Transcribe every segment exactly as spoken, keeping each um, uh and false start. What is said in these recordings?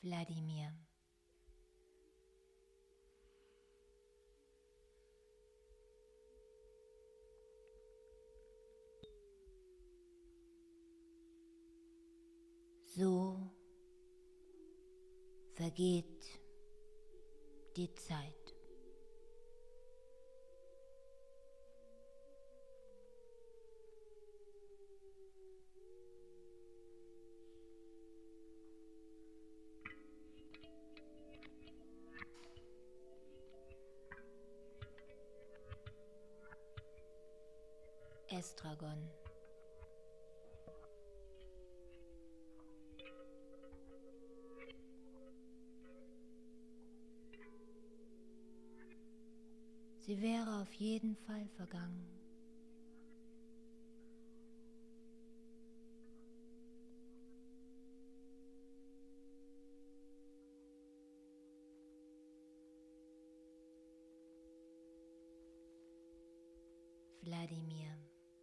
Wladimir. So vergeht die Zeit. Estragon. Sie wäre auf jeden Fall vergangen. Wladimir.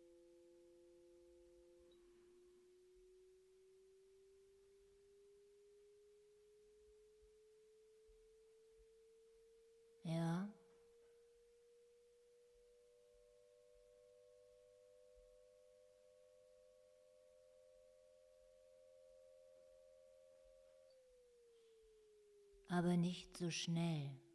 Ja. Aber nicht so schnell.